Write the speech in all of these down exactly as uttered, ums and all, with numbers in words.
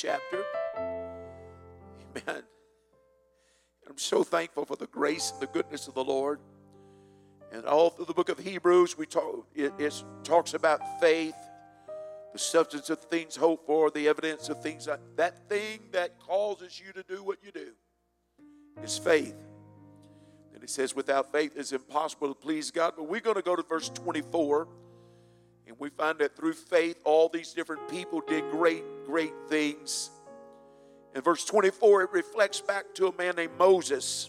chapter. Amen. I'm so thankful for the grace and the goodness of the Lord. And all through the book of Hebrews, we talk, it, it talks about faith, the substance of things hoped for, the evidence of things. That, that thing that causes you to do what you do is faith. And it says, without faith it's impossible to please God. But we're going to go to verse twenty-four. And we find that through faith, all these different people did great, great things. In verse twenty-four, it reflects back to a man named Moses.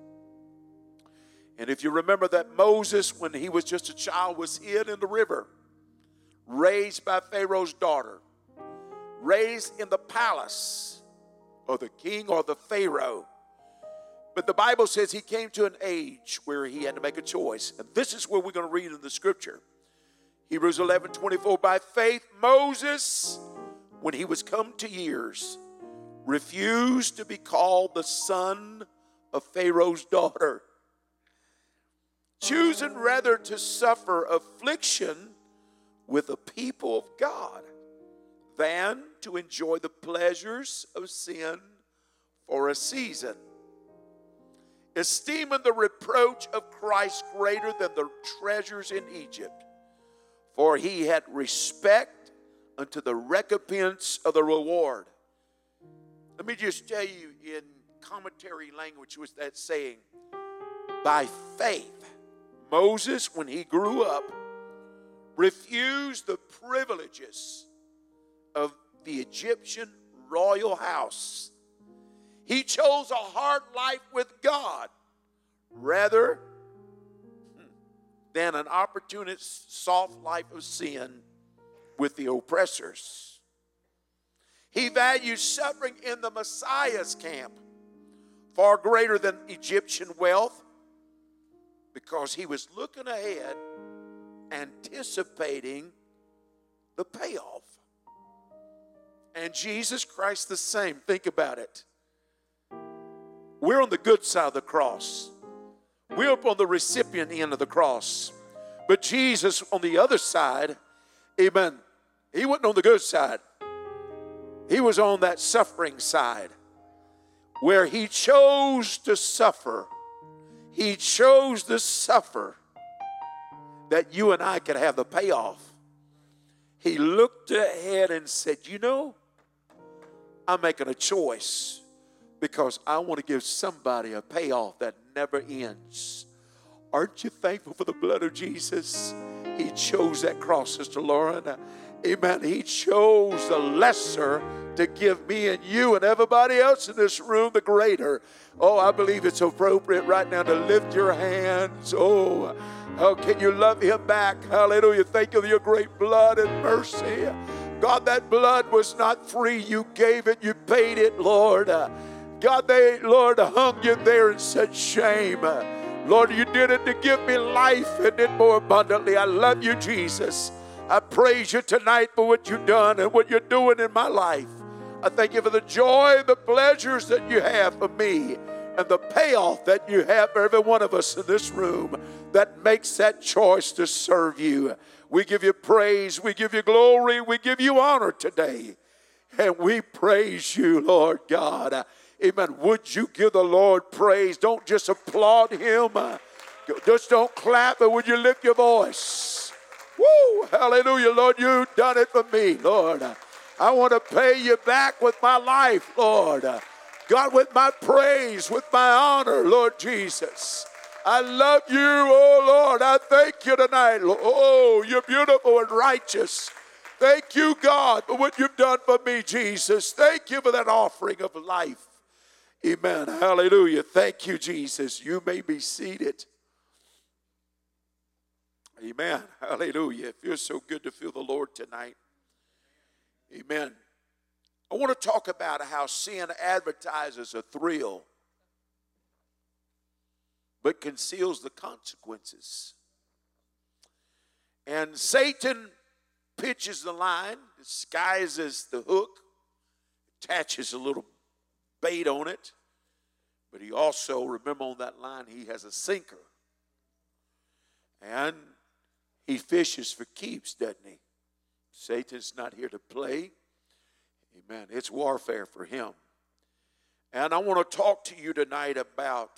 And if you remember that Moses, when he was just a child, was hid in the river, raised by Pharaoh's daughter, raised in the palace of the king or the Pharaoh. But the Bible says he came to an age where he had to make a choice. And this is where we're going to read in the scripture. Hebrews eleven twenty-four, by faith Moses, when he was come to years, refused to be called the son of Pharaoh's daughter, choosing rather to suffer affliction with the people of God than to enjoy the pleasures of sin for a season, esteeming the reproach of Christ greater than the treasures in Egypt, for he had respect unto the recompense of the reward. Let me just tell you in commentary language was that saying, by faith, Moses, when he grew up, refused the privileges of the Egyptian royal house. He chose a hard life with God rather than an opportunist, soft life of sin with the oppressors. He valued suffering in the Messiah's camp far greater than Egyptian wealth because he was looking ahead, anticipating the payoff. And Jesus Christ the same. Think about it. We're on the good side of the cross. We're up on the recipient end of the cross. But Jesus on the other side, amen, he wasn't on the good side. He was on that suffering side where he chose to suffer. He chose to suffer that you and I could have the payoff. He looked ahead and said, you know, I'm making a choice because I want to give somebody a payoff that never ends. Aren't you thankful for the blood of Jesus? He chose that cross, Sister Lauren. Amen. He chose the lesser to give me and you and everybody else in this room the greater. Oh, I believe it's appropriate right now to lift your hands. Oh, oh, can you love him back? Hallelujah. Thank you for your great blood and mercy. God, that blood was not free. You gave it. You paid it, Lord. God, they, Lord, hung you there and said, shame. Lord, you did it to give me life and it more abundantly. I love you, Jesus. I praise you tonight for what you've done and what you're doing in my life. I thank you for the joy, the pleasures that you have for me, and the payoff that you have for every one of us in this room that makes that choice to serve you. We give you praise, we give you glory, we give you honor today. And we praise you, Lord God. Amen. Would you give the Lord praise? Don't just applaud him. Just don't clap, but would you lift your voice? Woo! Hallelujah, Lord. You've done it for me, Lord. I want to pay you back with my life, Lord. God, with my praise, with my honor, Lord Jesus. I love you, oh Lord. I thank you tonight. Oh, you're beautiful and righteous. Thank you, God, for what you've done for me, Jesus. Thank you for that offering of life. Amen. Hallelujah. Thank you, Jesus. You may be seated. Amen. Hallelujah. It feels so good to feel the Lord tonight. Amen. I want to talk about how sin advertises a thrill, but conceals the consequences. And Satan pitches the line, disguises the hook, attaches a little bait on it, but he also, remember on that line, he has a sinker. And he fishes for keeps, doesn't he? Satan's not here to play. Amen. It's warfare for him. And I want to talk to you tonight about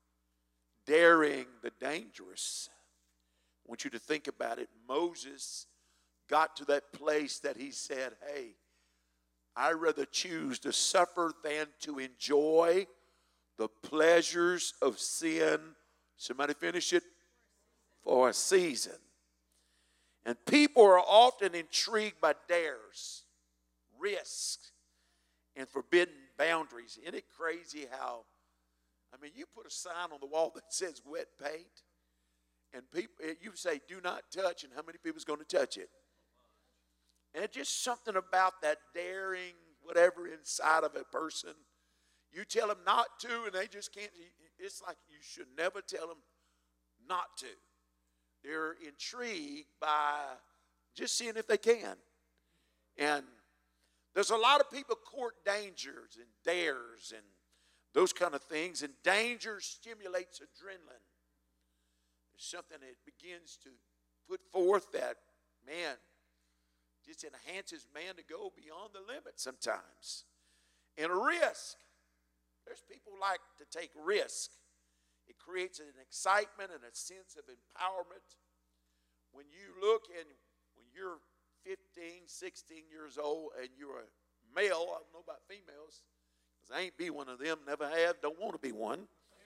daring the dangerous. I want you to think about it. Moses got to that place that he said, hey, I'd rather choose to suffer than to enjoy the pleasures of sin. Somebody finish it. For a season. And people are often intrigued by dares, risks, and forbidden boundaries. Isn't it crazy how, I mean, you put a sign on the wall that says wet paint, and people, you say, do not touch, and how many people is going to touch it? And it's just something about that daring, whatever inside of a person. You tell them not to, and they just can't. It's like you should never tell them not to. They're intrigued by just seeing if they can. And there's a lot of people court dangers and dares and those kind of things. And danger stimulates adrenaline. There's something that begins to put forth that, man, just enhances man to go beyond the limit sometimes. And risk. There's people who like to take risk. It creates an excitement and a sense of empowerment. When you look and when you're fifteen, sixteen years old and you're a male, I don't know about females, because I ain't be one of them, never have, don't want to be one.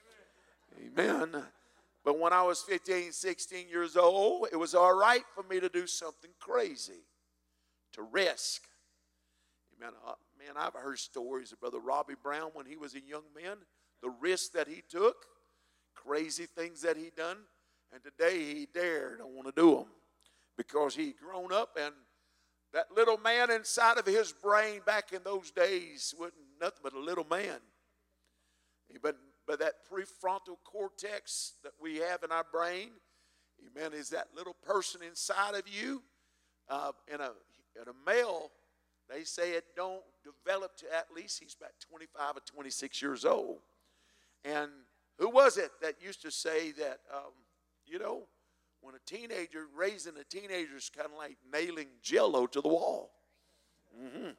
Amen. Amen. But when I was fifteen, sixteen years old, it was all right for me to do something crazy, to risk. Amen. Uh, man, I've heard stories of Brother Robbie Brown when he was a young man, the risk that he took. Crazy things that he done, and today he dared don't want to do them because he grown up, and that little man inside of his brain back in those days wasn't nothing but a little man. But, but that prefrontal cortex that we have in our brain, amen, is that little person inside of you. Uh, in, a, in a male, they say it don't develop to at least he's about twenty-five or twenty-six years old. And who was it that used to say that, um, you know, when a teenager, raising a teenager is kind of like nailing Jell-O to the wall. Mm-hmm.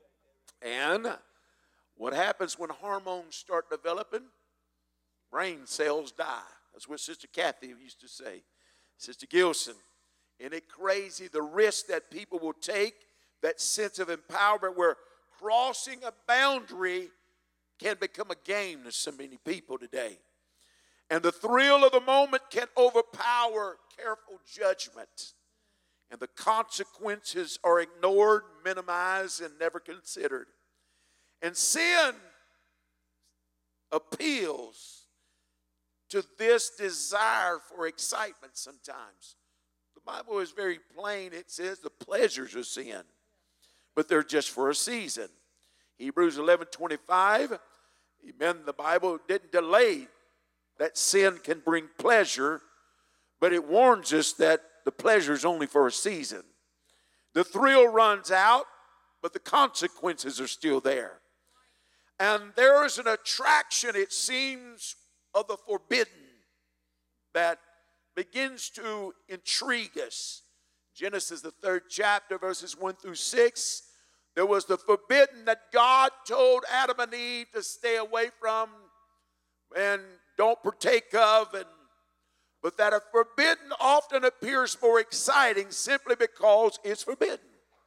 And what happens when hormones start developing? Brain cells die. That's what Sister Kathy used to say. Sister Gilson. Isn't it crazy the risk that people will take, that sense of empowerment where crossing a boundary can become a game to so many people today. And the thrill of the moment can overpower careful judgment. And the consequences are ignored, minimized, and never considered. And sin appeals to this desire for excitement sometimes. The Bible is very plain. It says the pleasures of sin, but they're just for a season. Hebrews eleven twenty-five, amen, the Bible didn't delay that sin can bring pleasure, but it warns us that the pleasure is only for a season. The thrill runs out, but the consequences are still there. And there is an attraction, it seems, of the forbidden that begins to intrigue us. Genesis, the third chapter, verses one through six, there was the forbidden that God told Adam and Eve to stay away from and don't partake of, and but that a forbidden often appears more exciting simply because it's forbidden.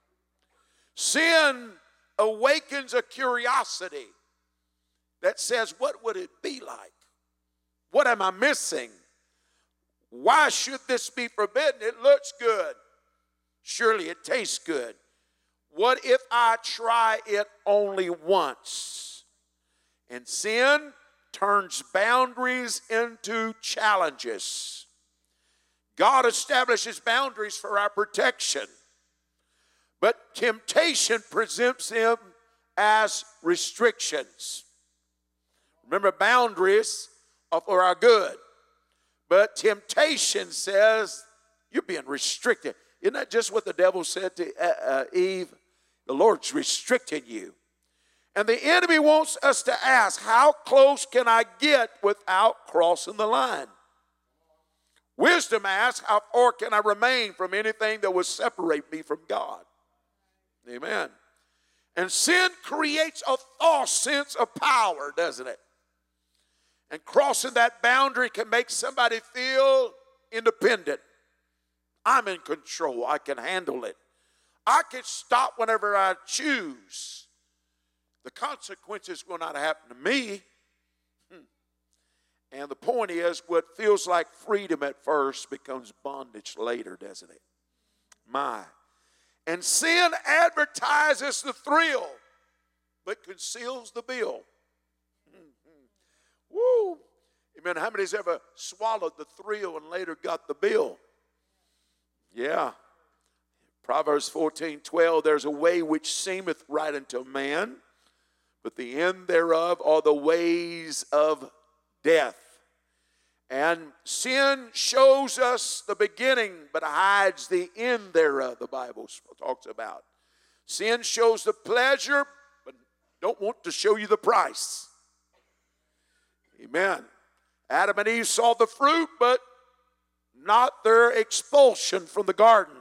Sin awakens a curiosity that says, what would it be like? What am I missing? Why should this be forbidden? It looks good. Surely it tastes good. What if I try it only once? And sin turns boundaries into challenges. God establishes boundaries for our protection, but temptation presents them as restrictions. Remember, boundaries are for our good, but temptation says you're being restricted. Isn't that just what the devil said to uh, Eve? The Lord's restricting you. And the enemy wants us to ask, how close can I get without crossing the line? Wisdom asks, how far can I remain from anything that would separate me from God? Amen. And sin creates a false sense of power, doesn't it? And crossing that boundary can make somebody feel independent. I'm in control. I can handle it. I can stop whenever I choose. The consequences will not happen to me. And the point is, what feels like freedom at first becomes bondage later, doesn't it? My. And sin advertises the thrill, but conceals the bill. Woo! Amen. How many's ever swallowed the thrill and later got the bill? Yeah. Proverbs fourteen twelve, there's a way which seemeth right unto a man, but the end thereof are the ways of death. And sin shows us the beginning, but hides the end thereof, the Bible talks about. Sin shows the pleasure, but don't want to show you the price. Amen. Adam and Eve saw the fruit, but not their expulsion from the garden.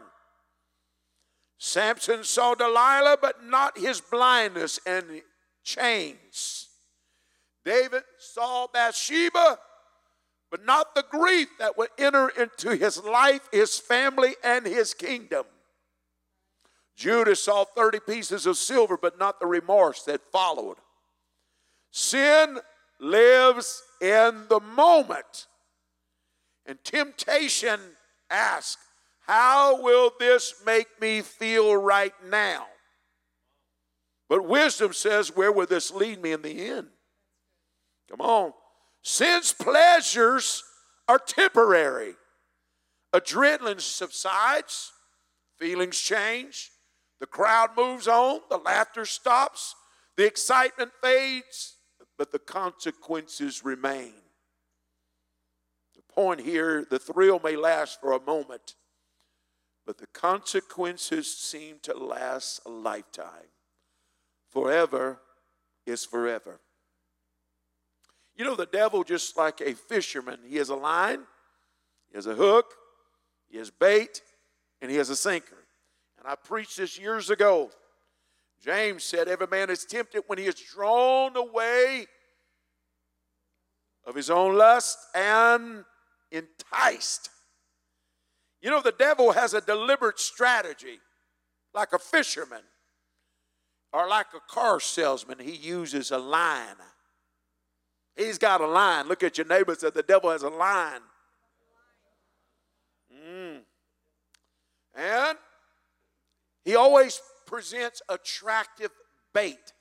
Samson saw Delilah, but not his blindness and chains. David saw Bathsheba, but not the grief that would enter into his life, his family, and his kingdom. Judas saw thirty pieces of silver, but not the remorse that followed. Sin lives in the moment. And temptation asks, how will this make me feel right now? But wisdom says, where will this lead me in the end? Come on. Sin's pleasures are temporary. Adrenaline subsides, feelings change, the crowd moves on, the laughter stops, the excitement fades, but the consequences remain. The point here, the thrill may last for a moment, but the consequences seem to last a lifetime. Forever is forever. You know, the devil, just like a fisherman, he has a line, he has a hook, he has bait, and he has a sinker. And I preached this years ago. James said, every man is tempted when he is drawn away of his own lust and enticed. You know, the devil has a deliberate strategy, like a fisherman or like a car salesman. He uses a line. He's got a line. Look at your neighbor and say, the devil has a line. Mm. And he always presents attractive bait.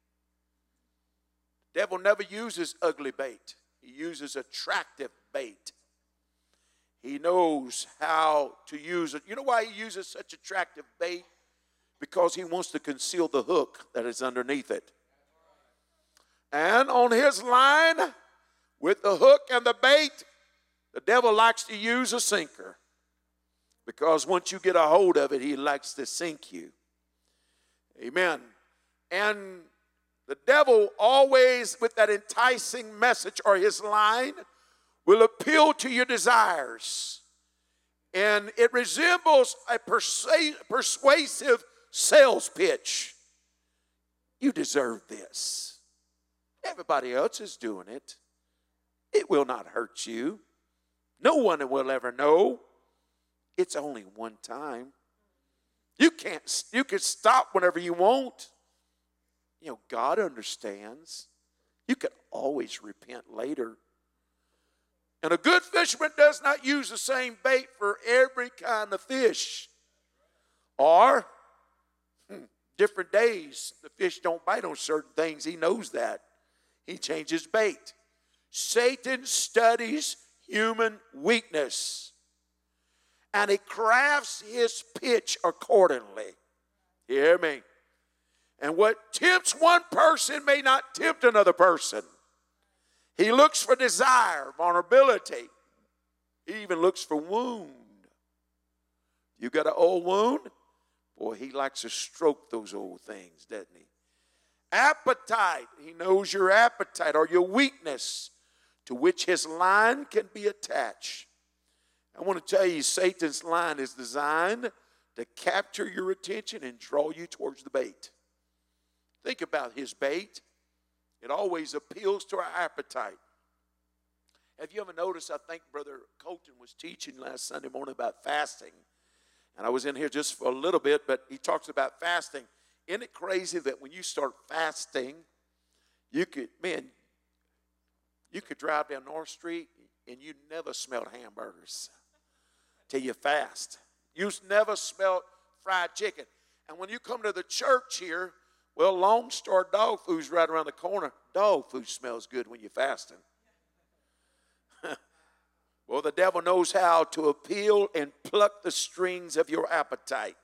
The devil never uses ugly bait. He uses attractive bait. He knows how to use it. You know why he uses such attractive bait? Because he wants to conceal the hook that is underneath it. And on his line, with the hook and the bait, the devil likes to use a sinker. Because once you get a hold of it, he likes to sink you. Amen. And the devil always, with that enticing message or his line, will appeal to your desires. And it resembles a persu- persuasive sales pitch. You deserve this. Everybody else is doing it. It will not hurt you. No one will ever know. It's only one time. You can't, you can stop whenever you want. You know, God understands. You can always repent later. And a good fisherman does not use the same bait for every kind of fish. Or, hmm, different days, the fish don't bite on certain things. He knows that. He changes bait. Satan studies human weakness, and he crafts his pitch accordingly. You hear me? And what tempts one person may not tempt another person. He looks for desire, vulnerability. He even looks for wound. You got an old wound? Boy, he likes to stroke those old things, doesn't he? Appetite. He knows your appetite or your weakness to which his line can be attached. I want to tell you, Satan's line is designed to capture your attention and draw you towards the bait. Think about his bait. It always appeals to our appetite. Have you ever noticed, I think Brother Colton was teaching last Sunday morning about fasting. And I was in here just for a little bit, but he talks about fasting. Isn't it crazy that when you start fasting, you could, man, you could drive down North Street and you never smelled hamburgers till you fast. You never smelled fried chicken. And when you come to the church here, well, Lone Star dog food's right around the corner. Dog food smells good when you're fasting. Well, the devil knows how to appeal and pluck the strings of your appetite.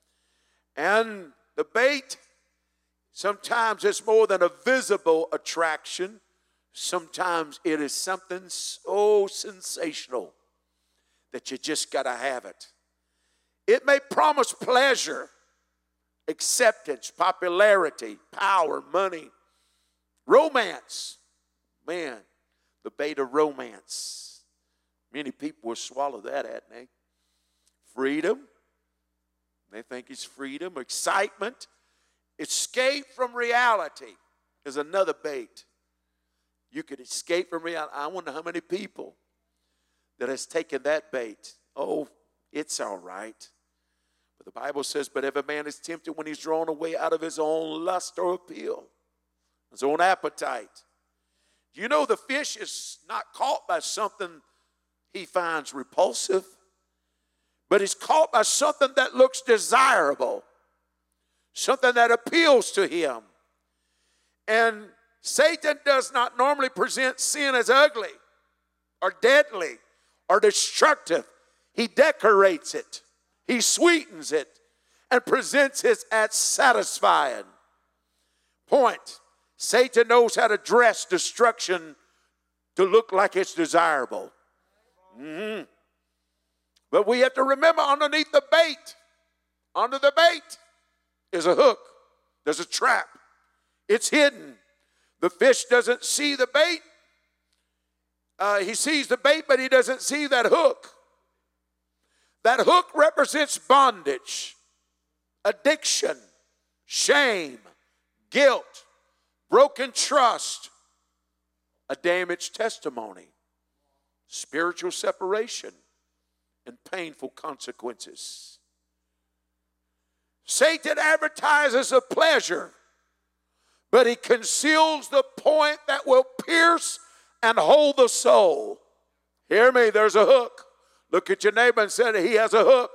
And the bait, sometimes it's more than a visible attraction. Sometimes it is something so sensational that you just got to have it. It may promise pleasure, acceptance, popularity, power, money, romance. Man, the bait of romance. Many people will swallow that, hadn't they? Freedom. They think it's freedom. Excitement. Escape from reality is another bait. You could escape from reality. I wonder how many people that has taken that bait. Oh, it's all right. But the Bible says, but every man is tempted when he's drawn away out of his own lust or appeal, his own appetite. You know the fish is not caught by something he finds repulsive, but he's caught by something that looks desirable, something that appeals to him. And Satan does not normally present sin as ugly or deadly or destructive. He decorates it, he sweetens it, and presents it as satisfying. Point: Satan knows how to dress destruction to look like it's desirable. Mm-hmm. But we have to remember, underneath the bait, under the bait is a hook. There's a trap. It's hidden. The fish doesn't see the bait. Uh, he sees the bait, but he doesn't see that hook. That hook represents bondage, addiction, shame, guilt, broken trust, a damaged testimony, spiritual separation, and painful consequences. Satan advertises a pleasure, but he conceals the point that will pierce and hold the soul. Hear me, there's a hook. Look at your neighbor and say, he has a hook.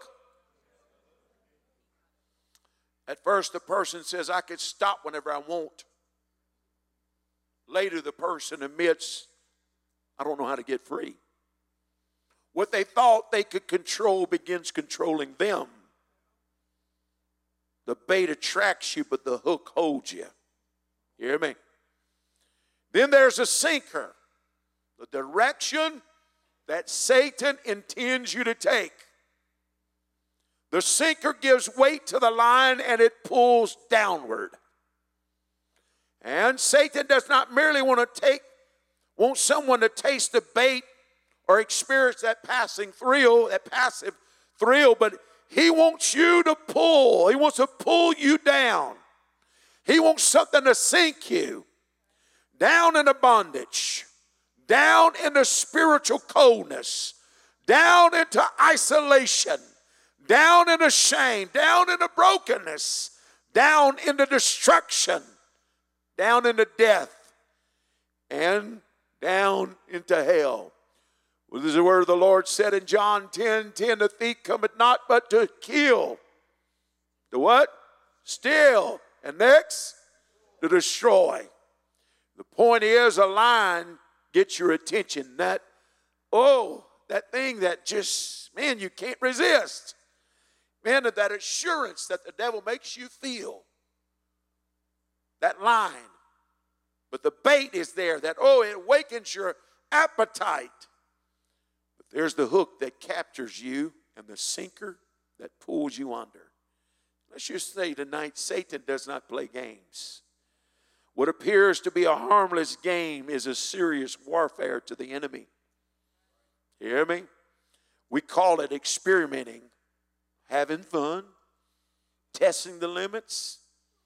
At first, the person says, I could stop whenever I want. Later, the person admits, I don't know how to get free. What they thought they could control begins controlling them. The bait attracts you, but the hook holds you. You hear me? Then there's a sinker, the direction that Satan intends you to take. The sinker gives weight to the line and it pulls downward. And Satan does not merely want to take, want someone to taste the bait or experience that passing thrill, that passive thrill, but he wants you to pull. He wants to pull you down. He wants something to sink you down into bondage, down into spiritual coldness, down into isolation, down into shame, down into brokenness, down into destruction, down into death, and down into hell. Well, this is the word of the Lord said in John ten ten, the thief cometh not but to kill. To what? Steal. And next, to destroy. The point is, a line gets your attention. That, oh, that thing that just, man, you can't resist. Man, that assurance that the devil makes you feel. That line. But the bait is there. That, oh, it awakens your appetite. But there's the hook that captures you and the sinker that pulls you under. Let's just say tonight, Satan does not play games. What appears to be a harmless game is a serious warfare to the enemy. You hear me? We call it experimenting, having fun, testing the limits,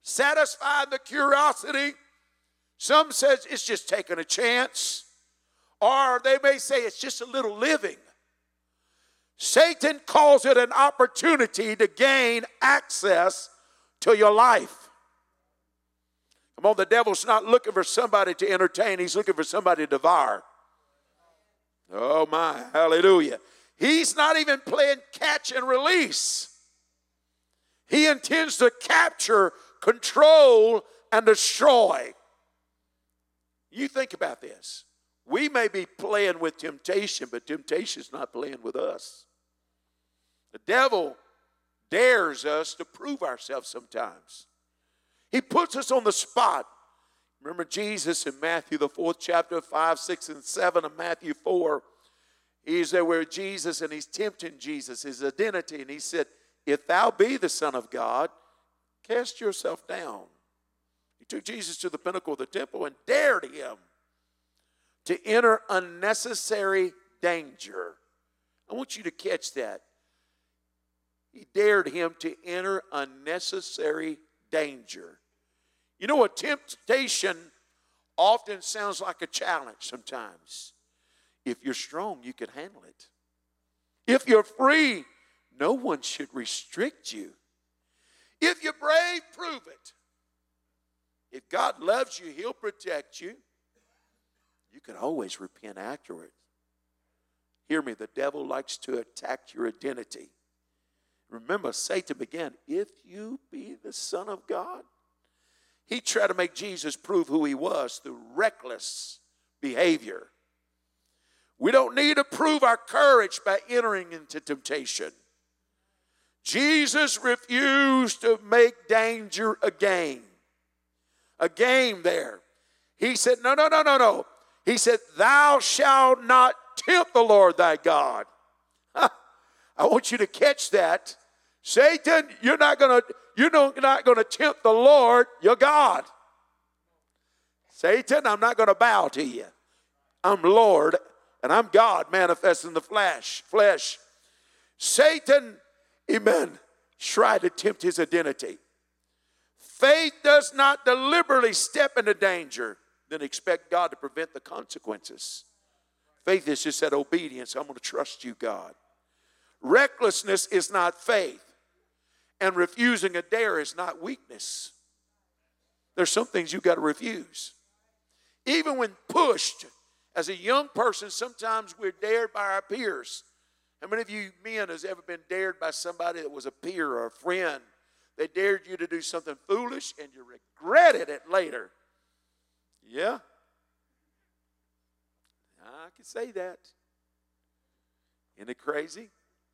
satisfying the curiosity. Some says it's just taking a chance. Or they may say it's just a little living. Satan calls it an opportunity to gain access to your life. Come on, the devil's not looking for somebody to entertain. He's looking for somebody to devour. Oh my, hallelujah. He's not even playing catch and release. He intends to capture, control, and destroy. You think about this. We may be playing with temptation, but temptation's not playing with us. The devil dares us to prove ourselves sometimes. He puts us on the spot. Remember Jesus in Matthew, the fourth chapter, five, six, and seven of Matthew four. He's there where Jesus, and he's tempting Jesus, his identity. And he said, if thou be the Son of God, cast yourself down. He took Jesus to the pinnacle of the temple and dared him to enter unnecessary danger. I want you to catch that. He dared him to enter unnecessary danger. You know what? Temptation often sounds like a challenge sometimes. If you're strong, you can handle it. If you're free, no one should restrict you. If you're brave, prove it. If God loves you, he'll protect you. You can always repent afterwards. Hear me, the devil likes to attack your identity. Remember, Satan began, if you be the Son of God. He tried to make Jesus prove who he was through reckless behavior. We don't need to prove our courage by entering into temptation. Jesus refused to make danger a game. A game there. He said, no, no, no, no, no. He said, thou shalt not tempt the Lord thy God. I want you to catch that. Satan, you're not going to you're not going to tempt the Lord, your God. Satan, I'm not going to bow to you. I'm Lord and I'm God manifest in the flesh. Flesh. Satan, amen, tried to tempt his identity. Faith does not deliberately step into danger, then expect God to prevent the consequences. Faith is just that obedience. I'm going to trust you, God. Recklessness is not faith. And refusing a dare is not weakness. There's some things you've got to refuse. Even when pushed, as a young person, sometimes we're dared by our peers. How many of you men has ever been dared by somebody that was a peer or a friend? They dared you to do something foolish and you regretted it later. Yeah. I can say that. Isn't it crazy?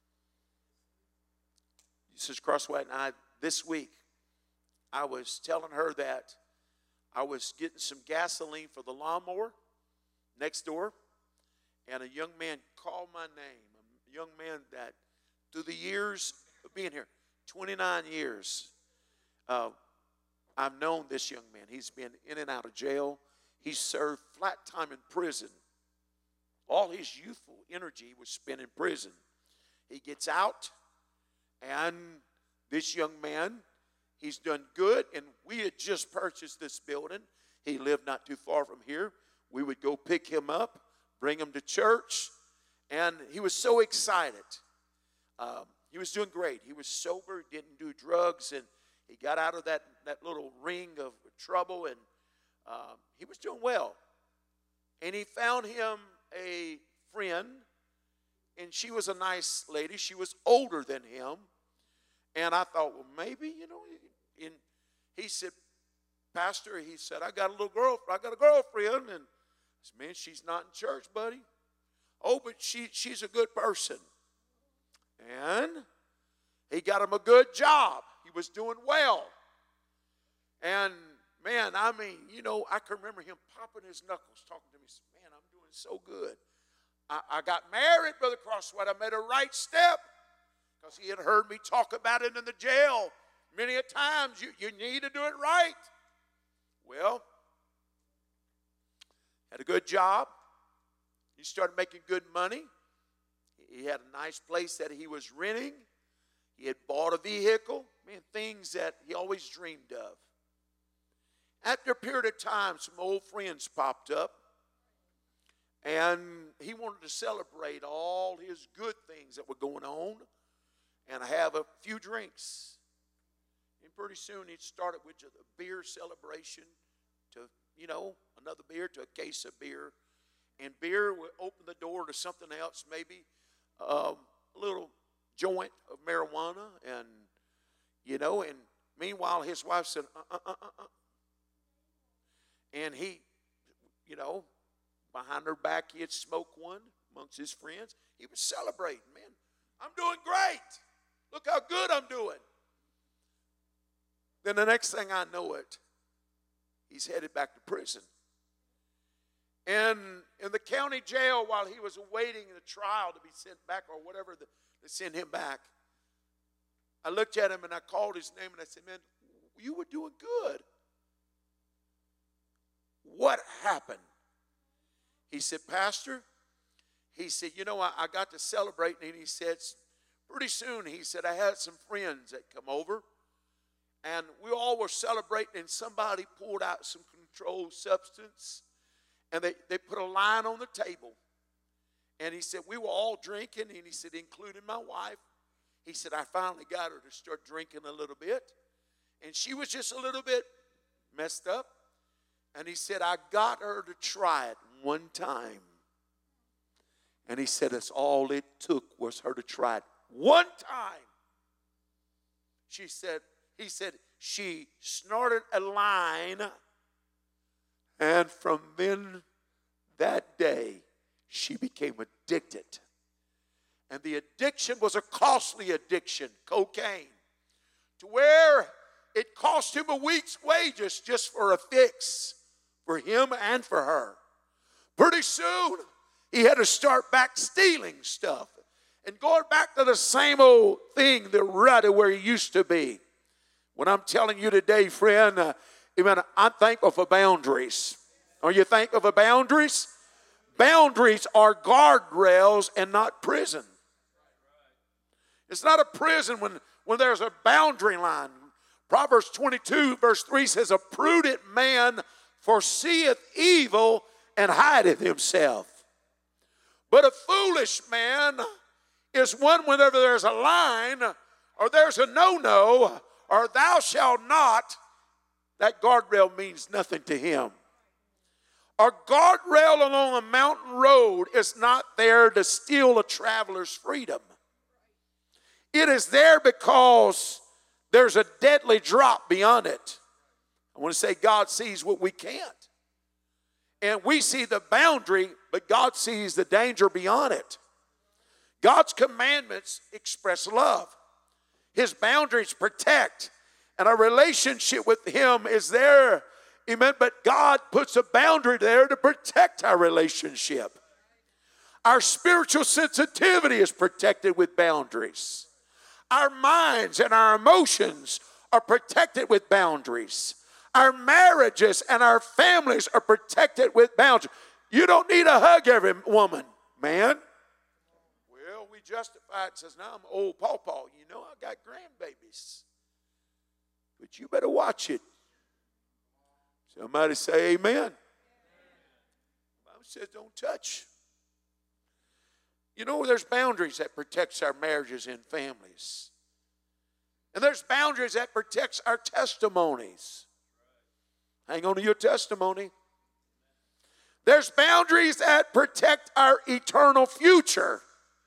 Sister Crosswhite and I, this week, I was telling her that I was getting some gasoline for the lawnmower next door, and a young man called my name, a young man that through the years of being here, twenty-nine years, uh, I've known this young man. He's been in and out of jail. He served flat time in prison. All his youthful energy was spent in prison. He gets out. And this young man, he's done good, and we had just purchased this building. He lived not too far from here. We would go pick him up, bring him to church, and he was so excited. Um, he was doing great. He was sober, didn't do drugs, and he got out of that, that little ring of trouble, and um, he was doing well. And he found him a friend. And she was a nice lady. She was older than him. And I thought, well, maybe, you know. And he said, Pastor, he said, I got a little girl, I got a girlfriend. And I said, man, she's not in church, buddy. Oh, but she, she's a good person. And he got him a good job. He was doing well. And, man, I mean, you know, I can remember him popping his knuckles, talking to me. He said, man, I'm doing so good. I, I got married, Brother Crosswhite. I made a right step because he had heard me talk about it in the jail many a times. You, you need to do it right. Well, had a good job. He started making good money. He had a nice place that he was renting. He had bought a vehicle. Man, things that he always dreamed of. after a period of time, some old friends popped up, and he wanted to celebrate all his good things that were going on and have a few drinks. And pretty soon it started with a beer celebration to, you know, another beer to a case of beer. And beer would open the door to something else, maybe um, a little joint of marijuana. And, you know, and meanwhile his wife said, uh, uh, uh, uh, uh. And he, you know, behind her back he had smoked one amongst his friends. He was celebrating, man, I'm doing great. Look how good I'm doing. Then the next thing I know it, he's headed back to prison. And in the county jail, while he was awaiting the trial to be sent back or whatever the, to send him back, I looked at him and I called his name and I said, man, you were doing good. What happened? He said, Pastor, he said, you know, I, I got to celebrating, and he said, pretty soon, he said, I had some friends that come over, and we all were celebrating, and somebody pulled out some controlled substance, and they, they put a line on the table. And he said, we were all drinking, and he said, including my wife. He said, I finally got her to start drinking a little bit, and she was just a little bit messed up. And he said, I got her to try it one time. And he said, that's all it took was her to try it one time. She said, he said, she snorted a line. And from then, that day, she became addicted. And the addiction was a costly addiction, cocaine, to where it cost him a week's wages just for a fix. For him and for her. Pretty soon, he had to start back stealing stuff and going back to the same old thing, the rut of where he used to be. When I'm telling you today, friend, uh, even I'm thankful for boundaries. Are you thankful for boundaries? Boundaries are guardrails and not prison. It's not a prison when, when there's a boundary line. Proverbs twenty-two, verse three says, a prudent man foreseeth evil and hideth himself. But a foolish man is one whenever there's a line or there's a no-no or thou shalt not, that guardrail means nothing to him. A guardrail along a mountain road is not there to steal a traveler's freedom. It is there because there's a deadly drop beyond it. I want to say God sees what we can't. And we see the boundary, but God sees the danger beyond it. God's commandments express love. His boundaries protect. And our relationship with Him is there. Amen. But God puts a boundary there to protect our relationship. Our spiritual sensitivity is protected with boundaries. Our minds and our emotions are protected with boundaries. Our marriages and our families are protected with boundaries. You don't need a hug every woman, man. Well, we justify it. Says, now I'm old pawpaw. You know, I got grandbabies. But you better watch it. Somebody say amen. The Bible says don't touch. You know, there's boundaries that protects our marriages and families. And there's boundaries that protects our testimonies. Hang on to your testimony. There's boundaries that protect our eternal future.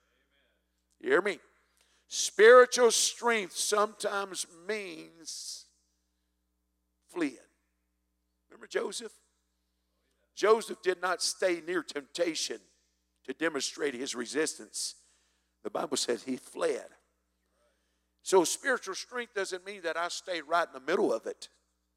You hear me? Spiritual strength sometimes means fleeing. Remember Joseph? Joseph did not stay near temptation to demonstrate his resistance. The Bible says he fled. So spiritual strength doesn't mean that I stay right in the middle of it.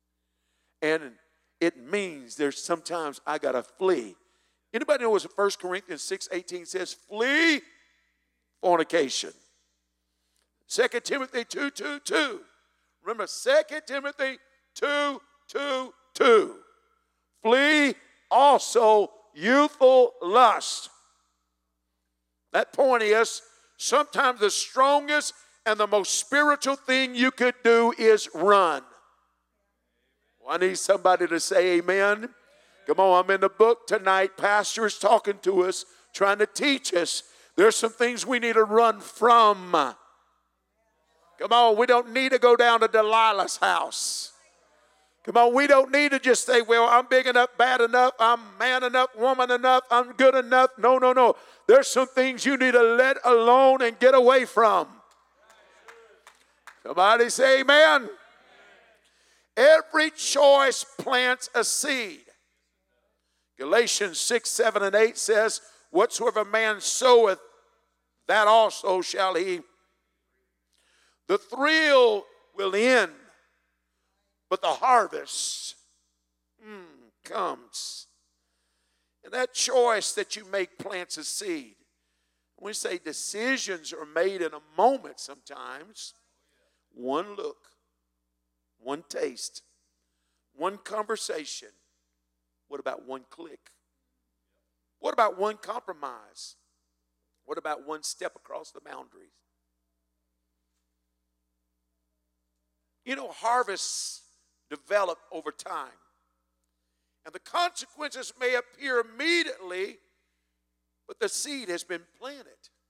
And it means there's sometimes I got to flee. Anybody know what First Corinthians six eighteen says? Flee fornication. Second Timothy two two two. Remember, Second Timothy two two two. Flee also youthful lust. That point is, sometimes the strongest and the most spiritual thing you could do is run. Well, I need somebody to say amen. Come on, I'm in the book tonight. Pastor is talking to us, trying to teach us. There's some things we need to run from. Come on, we don't need to go down to Delilah's house. Come on, we don't need to just say, well, I'm big enough, bad enough, I'm man enough, woman enough, I'm good enough. No, no, no. There's some things you need to let alone and get away from. Somebody say amen. Every choice plants a seed. Galatians six, seven, and eight says, whatsoever man soweth, that also shall he. The thrill will end, but the harvest mm, comes. And that choice that you make plants a seed. We say decisions are made in a moment sometimes. One look, one taste, one conversation. What about one click? What about one compromise? What about one step across the boundaries? You know, harvests develop over time. And the consequences may appear immediately, but the seed has been planted.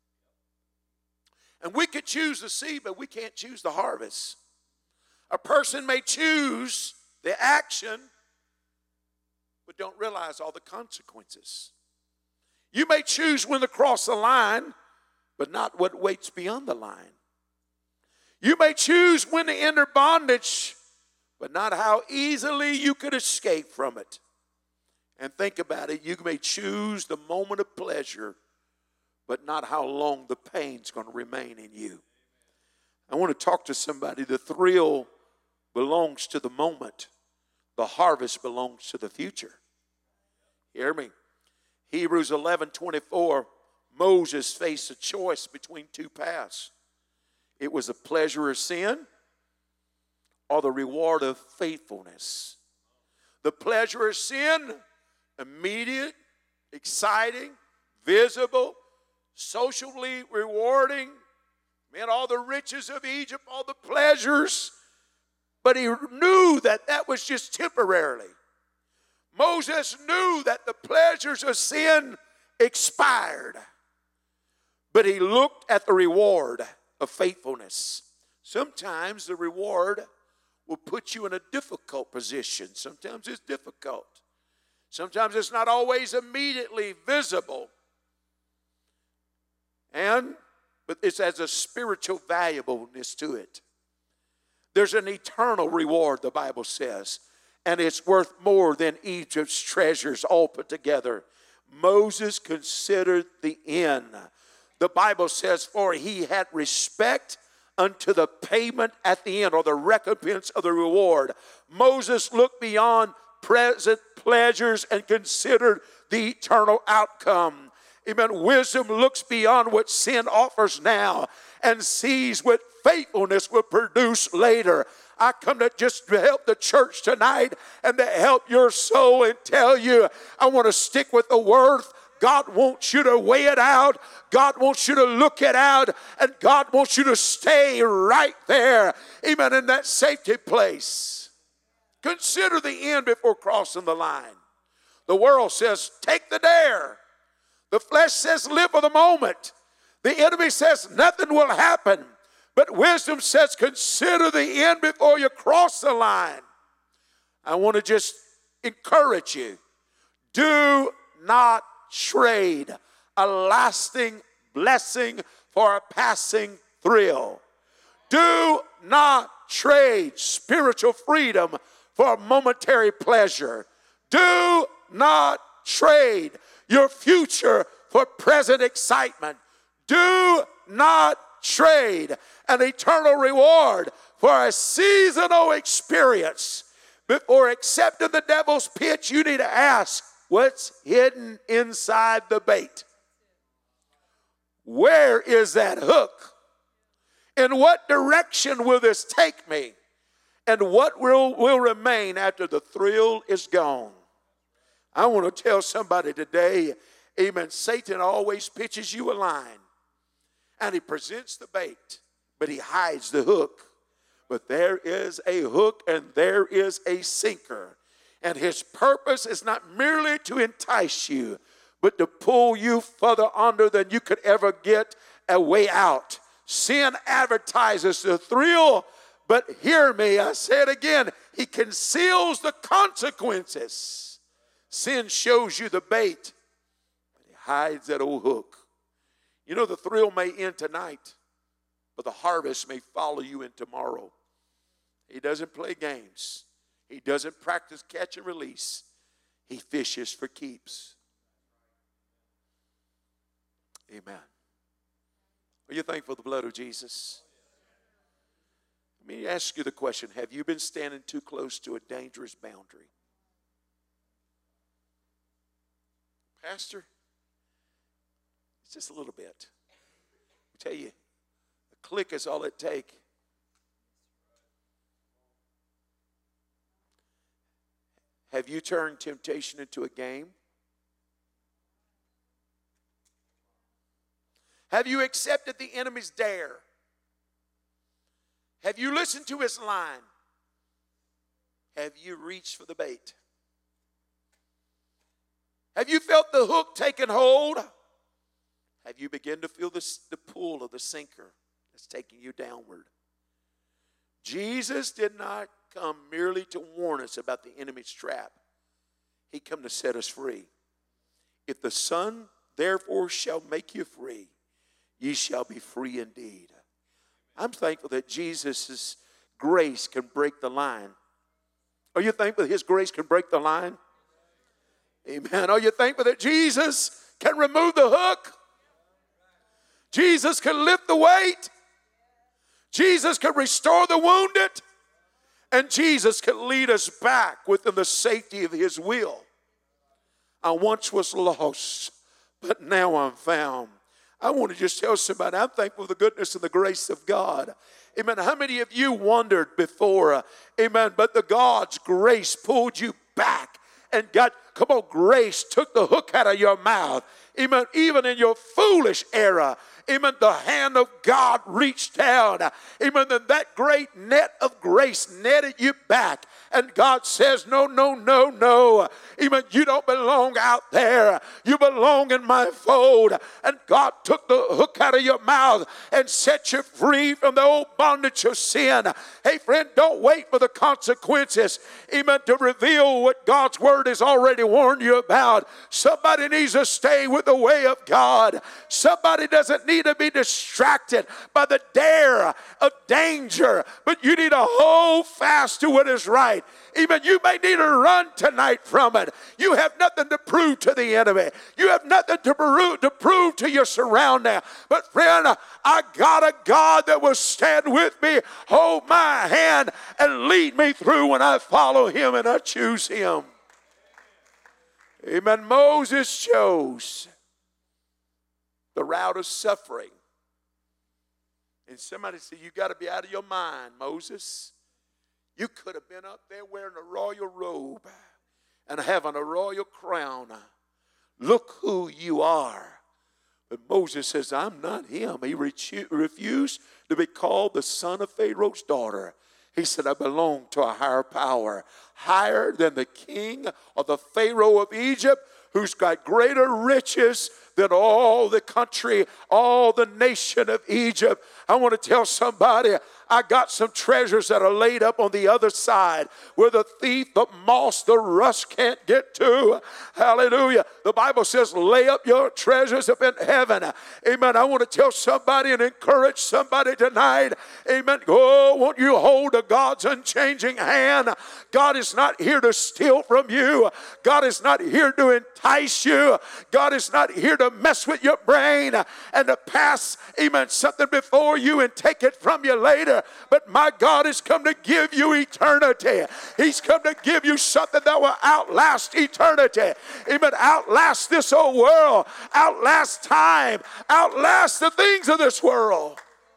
And we could choose the seed, but we can't choose the harvest. A person may choose the action, but don't realize all the consequences. You may choose when to cross the line, but not what waits beyond the line. You may choose when to enter bondage, but not how easily you could escape from it. And think about it, you may choose the moment of pleasure, but not how long the pain's going to remain in you. I want to talk to somebody. The thrill belongs to the moment. The harvest belongs to the future. Hear me? Hebrews eleven twenty-four, Moses faced a choice between two paths. It was the pleasure of sin or the reward of faithfulness. The pleasure of sin, immediate, exciting, visible, socially rewarding, meant all the riches of Egypt, all the pleasures, but he knew that that was just temporarily. Moses knew that the pleasures of sin expired, but he looked at the reward of faithfulness. Sometimes the reward will put you in a difficult position. Sometimes it's difficult. Sometimes it's not always immediately visible. And, but it has a spiritual valuableness to it. There's an eternal reward, the Bible says, and it's worth more than Egypt's treasures all put together. Moses considered the end. The Bible says, for he had respect unto the payment at the end, or the recompense of the reward. Moses looked beyond present pleasures and considered the eternal outcome. Amen. Wisdom looks beyond what sin offers now and sees what faithfulness will produce later. I come to just help the church tonight and to help your soul and tell you, I want to stick with the word. God wants you to weigh it out. God wants you to look it out. And God wants you to stay right there. Amen. In that safety place. Consider the end before crossing the line. The world says, take the dare. The flesh says, live for the moment. The enemy says, nothing will happen. But wisdom says, consider the end before you cross the line. I want to just encourage you. Do not trade a lasting blessing for a passing thrill. Do not trade spiritual freedom for a momentary pleasure. Do not trade your future for present excitement. Do not trade an eternal reward for a seasonal experience. Before accepting the devil's pitch, you need to ask, what's hidden inside the bait? Where is that hook? In what direction will this take me? And what will, will remain after the thrill is gone? I want to tell somebody today, amen, Satan always pitches you a line. And he presents the bait, but he hides the hook. But there is a hook and there is a sinker. And his purpose is not merely to entice you, but to pull you further under than you could ever get a way out. Sin advertises the thrill, but hear me, I say it again, he conceals the consequences. Sin shows you the bait, but he hides that old hook. You know, the thrill may end tonight, but the harvest may follow you in tomorrow. He doesn't play games. He doesn't practice catch and release. He fishes for keeps. Amen. Are you thankful for the blood of Jesus? Let me ask you the question, have you been standing too close to a dangerous boundary? Pastor, it's just a little bit. I tell you, a click is all it takes. Have you turned temptation into a game? Have you accepted the enemy's dare? Have you listened to his line? Have you reached for the bait? Have you felt the hook taking hold? Have you begun to feel the, the pull of the sinker that's taking you downward? Jesus did not come merely to warn us about the enemy's trap. He came to set us free. If the Son therefore shall make you free, ye shall be free indeed. I'm thankful that Jesus' grace can break the line. Are you thankful that his grace can break the line? Amen. Are you thankful that Jesus can remove the hook? Jesus can lift the weight. Jesus can restore the wounded. And Jesus can lead us back within the safety of his will. I once was lost, but now I'm found. I want to just tell somebody, I'm thankful for the goodness and the grace of God. Amen. How many of you wondered before? Uh, amen. But the God's grace pulled you back. And God, come on, grace took the hook out of your mouth. Amen. Even in your foolish era. Amen. The hand of God reached down. Amen. And that great net of grace netted you back. And God says, no, no, no, no. Amen. You don't belong out there. You belong in my fold. And God took the hook out of your mouth and set you free from the old bondage of sin. Hey, friend, don't wait for the consequences. Amen. To reveal what God's word has already warned you about. Somebody needs to stay with the way of God. Somebody doesn't need to be distracted by the dare of danger, but you need to hold fast to what is right. Even you may need to run tonight from it. You have nothing to prove to the enemy. You have nothing to prove, to prove to your surrounding. But friend, I got a God that will stand with me, hold my hand, and lead me through when I follow him and I choose him. Amen. Moses chose the route of suffering. And somebody said, you got to be out of your mind, Moses. You could have been up there wearing a royal robe and having a royal crown. Look who you are. But Moses says, I'm not him. He rechu- refused to be called the son of Pharaoh's daughter. He said, I belong to a higher power, higher than the king or the Pharaoh of Egypt, who's got greater riches than all the country, all the nation of Egypt. I want to tell somebody, I got some treasures that are laid up on the other side where the thief, the moth, the rust can't get to. Hallelujah. The Bible says, lay up your treasures up in heaven. Amen. I want to tell somebody and encourage somebody tonight. Amen. Oh, won't you hold to God's unchanging hand? God is not here to steal from you. God is not here to entice you. God is not here to mess with your brain and to pass, amen, something before you and take it from you later. But my God has come to give you eternity. He's come to give you something that will outlast eternity. Amen. Outlast this old world. Outlast time. Outlast the things of this world.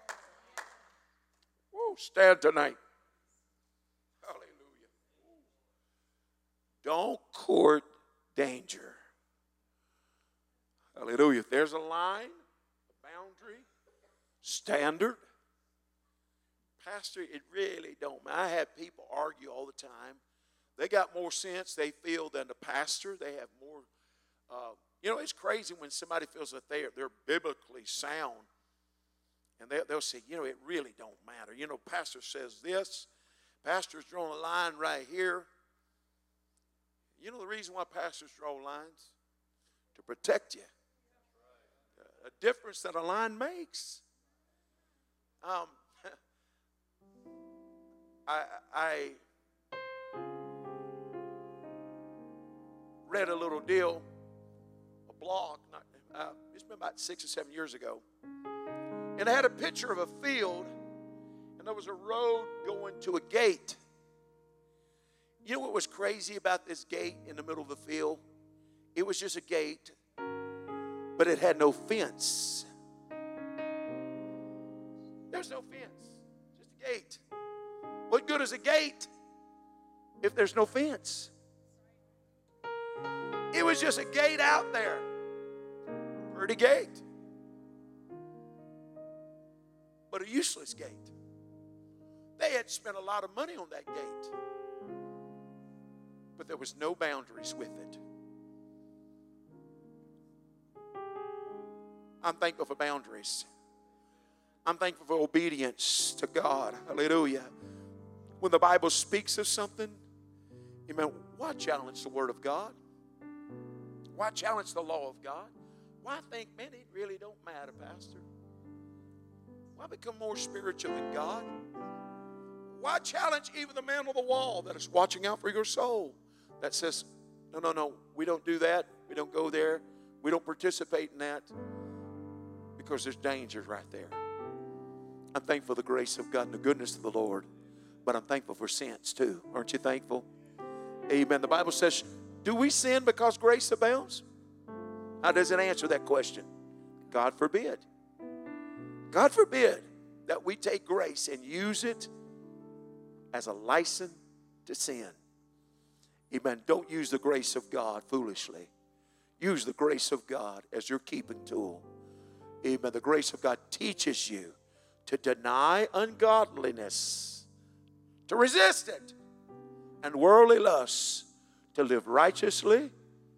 Woo, stand tonight. Hallelujah. Don't court danger. Hallelujah. If there's a line, a boundary, standard, Pastor, it really don't matter. I have people argue all the time. They got more sense, they feel, than the pastor. They have more, uh, you know, it's crazy when somebody feels that they're, they're biblically sound. And they, they'll say, you know, it really don't matter. You know, pastor says this. Pastor's drawing a line right here. You know the reason why pastors draw lines? To protect you. A difference that a line makes. Um, I, I read a little deal, a blog, not, uh, it's been about six or seven years ago, and it had a picture of a field, and there was a road going to a gate. You know what was crazy about this gate in the middle of the field? It was just a gate, but it had no fence. There's no fence, just a gate. What good is a gate if there's no fence? It was just a gate out there. Pretty gate. But a useless gate. They had spent a lot of money on that gate. But there was no boundaries with it. I'm thankful for boundaries. I'm thankful for obedience to God. Hallelujah. When the Bible speaks of something, amen, why challenge the Word of God? Why challenge the law of God? Why think, man, it really don't matter, Pastor? Why become more spiritual than God? Why challenge even the man on the wall that is watching out for your soul that says, no, no, no, we don't do that. We don't go there. We don't participate in that because there's dangers right there. I'm thankful for the grace of God and the goodness of the Lord, but I'm thankful for sense too. Aren't you thankful? Amen. The Bible says, do we sin because grace abounds? How does it answer that question? God forbid. God forbid that we take grace and use it as a license to sin. Amen. Don't use the grace of God foolishly. Use the grace of God as your keeping tool. Amen. The grace of God teaches you to deny ungodliness, to resist it, and worldly lusts, to live righteously,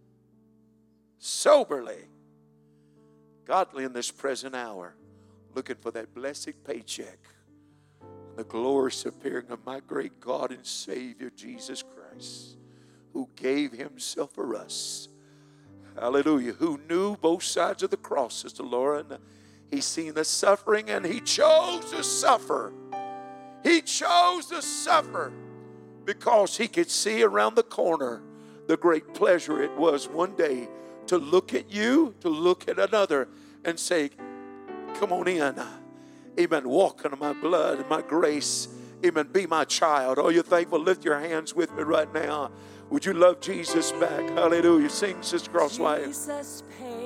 soberly, godly in this present hour, looking for that blessed paycheck, the glorious appearing of my great God and Savior, Jesus Christ, who gave himself for us. Hallelujah. Who knew both sides of the cross, Sister Laura. And he's seen the suffering and he chose to suffer. He chose to suffer because he could see around the corner the great pleasure it was one day to look at you, to look at another and say, come on in. Amen. Walk under my blood and my grace. Amen. Be my child. Oh, you're thankful? Lift your hands with me right now. Would you love Jesus back? Hallelujah. Sing, Sister Crosswire.